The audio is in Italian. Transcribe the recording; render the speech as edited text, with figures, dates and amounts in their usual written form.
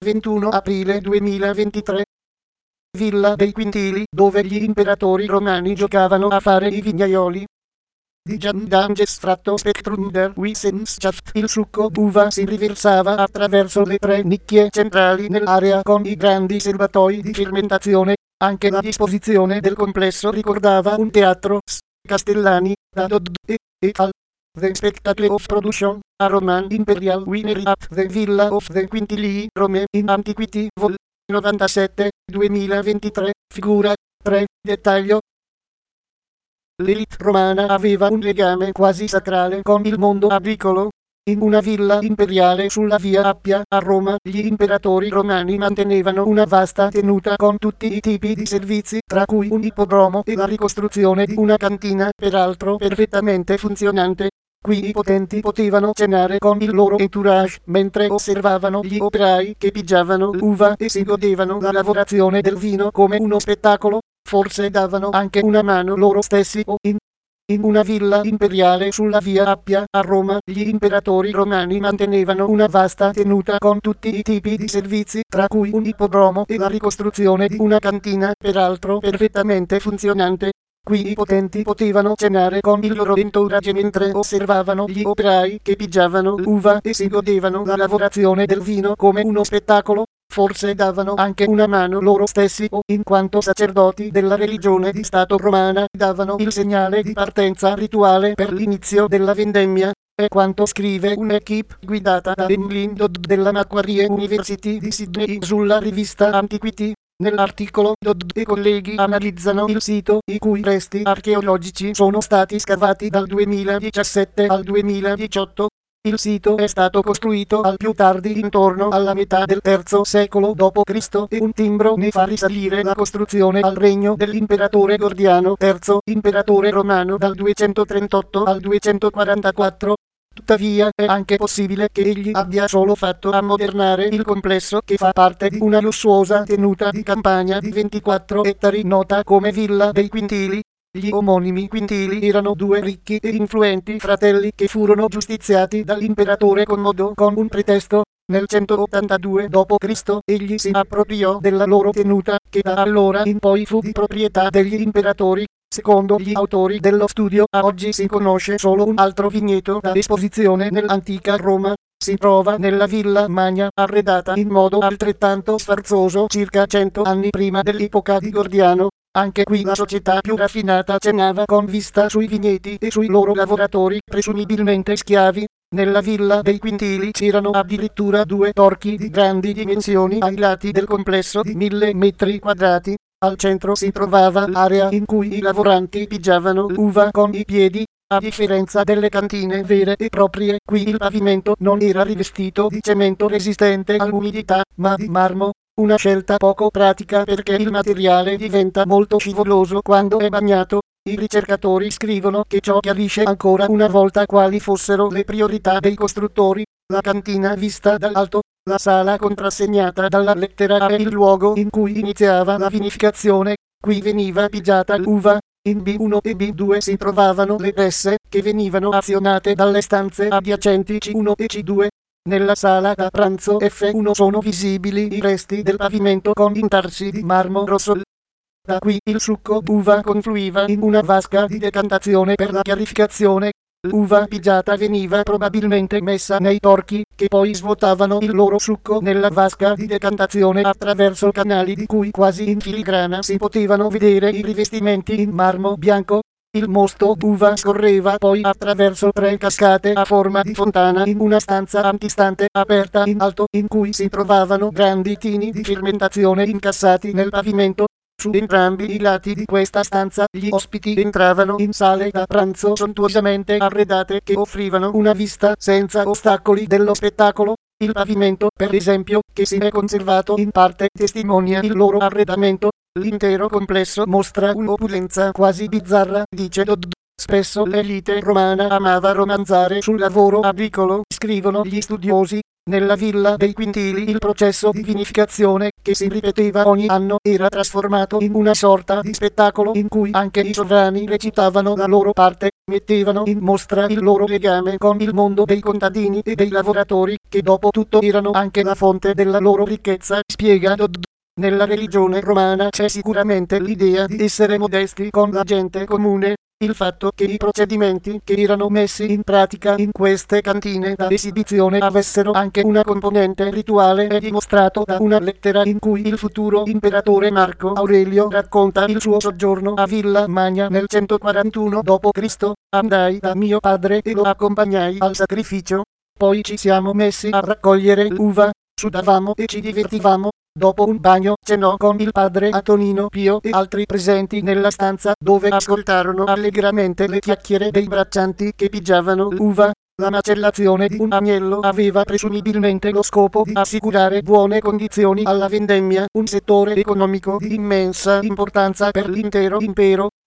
21 aprile 2023. Villa dei Quintili, dove gli imperatori romani giocavano a fare i vignaioli. Di Giandanges fratto Spectrum der Wissenschaft. Il succo d'uva si riversava attraverso le tre nicchie centrali nell'area con i grandi serbatoi di fermentazione. Anche la disposizione del complesso ricordava un teatro. Castellani, da Dodd e al. The Spectacle of Production, a Roman Imperial Winery at the Villa of the Quintilii, Rome in Antiquity, vol. 97, 2023, figura 3, dettaglio. L'élite romana aveva un legame quasi sacrale con il mondo agricolo. In una villa imperiale sulla via Appia a Roma, gli imperatori romani mantenevano una vasta tenuta con tutti i tipi di servizi, tra cui un ippodromo e la ricostruzione di una cantina, peraltro perfettamente funzionante. Qui i potenti potevano cenare con il loro entourage, mentre osservavano gli operai che pigiavano l'uva e si godevano la lavorazione del vino come uno spettacolo. Forse davano anche una mano loro stessi o in una villa imperiale sulla via Appia a Roma, gli imperatori romani mantenevano una vasta tenuta con tutti i tipi di servizi, tra cui un ippodromo e la ricostruzione di una cantina, peraltro perfettamente funzionante. Qui i potenti potevano cenare con il loro entourage mentre osservavano gli operai che pigiavano l'uva e si godevano la lavorazione del vino come uno spettacolo. Forse davano anche una mano loro stessi o, in quanto sacerdoti della religione di Stato romana, davano il segnale di partenza rituale per l'inizio della vendemmia. È quanto scrive un'equipe guidata da Emmeline Dodd della Macquarie University di Sydney sulla rivista Antiquity. Nell'articolo Dodd e colleghi analizzano il sito, i cui resti archeologici sono stati scavati dal 2017 al 2018. Il sito è stato costruito al più tardi intorno alla metà del III secolo d.C. e un timbro ne fa risalire la costruzione al regno dell'imperatore Gordiano III, imperatore romano dal 238 al 244. Tuttavia è anche possibile che egli abbia solo fatto ammodernare il complesso, che fa parte di una lussuosa tenuta di campagna di 24 ettari nota come Villa dei Quintili. Gli omonimi Quintili erano due ricchi e influenti fratelli che furono giustiziati dall'imperatore Commodo con un pretesto. Nel 182 d.C. egli si appropriò della loro tenuta, che da allora in poi fu di proprietà degli imperatori. Secondo gli autori dello studio, a oggi si conosce solo un altro vigneto da esposizione nell'antica Roma. Si trova nella Villa Magna, arredata in modo altrettanto sfarzoso circa 100 anni prima dell'epoca di Gordiano. Anche qui la società più raffinata cenava con vista sui vigneti e sui loro lavoratori, presumibilmente schiavi. Nella Villa dei Quintili c'erano addirittura due torchi di grandi dimensioni ai lati del complesso di 1000 metri quadrati. Al centro si trovava l'area in cui i lavoranti pigiavano l'uva con i piedi. A differenza delle cantine vere e proprie, qui il pavimento non era rivestito di cemento resistente all'umidità, ma di marmo. Una scelta poco pratica perché il materiale diventa molto scivoloso quando è bagnato. I ricercatori scrivono che ciò chiarisce ancora una volta quali fossero le priorità dei costruttori. La cantina vista dall'alto, la sala contrassegnata dalla lettera A è il luogo in cui iniziava la vinificazione. Qui veniva pigiata l'uva. In B1 e B2 si trovavano le presse, che venivano azionate dalle stanze adiacenti C1 e C2. Nella sala da pranzo F1 sono visibili i resti del pavimento con intarsi di marmo rosso. Da qui il succo d'uva confluiva in una vasca di decantazione per la chiarificazione. L'uva pigiata veniva probabilmente messa nei torchi, che poi svuotavano il loro succo nella vasca di decantazione attraverso canali di cui quasi in filigrana si potevano vedere i rivestimenti in marmo bianco. Il mosto d'uva scorreva poi attraverso 3 cascate a forma di fontana in una stanza antistante aperta in alto, in cui si trovavano grandi tini di fermentazione incassati nel pavimento. Su entrambi i lati di questa stanza gli ospiti entravano in sale da pranzo sontuosamente arredate che offrivano una vista senza ostacoli dello spettacolo. Il pavimento, per esempio, che si è conservato in parte, testimonia il loro arredamento. L'intero complesso mostra un'opulenza quasi bizzarra, dice Dodd. Spesso l'elite romana amava romanzare sul lavoro agricolo, scrivono gli studiosi. Nella Villa dei Quintili il processo di vinificazione, che si ripeteva ogni anno, era trasformato in una sorta di spettacolo in cui anche i sovrani recitavano la loro parte, mettevano in mostra il loro legame con il mondo dei contadini e dei lavoratori, che dopo tutto erano anche la fonte della loro ricchezza, spiega Dodd. Nella religione romana c'è sicuramente l'idea di essere modesti con la gente comune. Il fatto che i procedimenti che erano messi in pratica in queste cantine da esibizione avessero anche una componente rituale è dimostrato da una lettera in cui il futuro imperatore Marco Aurelio racconta il suo soggiorno a Villa Magna nel 141 d.C. Andai da mio padre e lo accompagnai al sacrificio. Poi ci siamo messi a raccogliere l'uva, sudavamo e ci divertivamo. Dopo un bagno cenò con il padre Antonino Pio e altri presenti nella stanza, dove ascoltarono allegramente le chiacchiere dei braccianti che pigiavano l'uva. La macellazione di un agnello aveva presumibilmente lo scopo di assicurare buone condizioni alla vendemmia, un settore economico di immensa importanza per l'intero impero.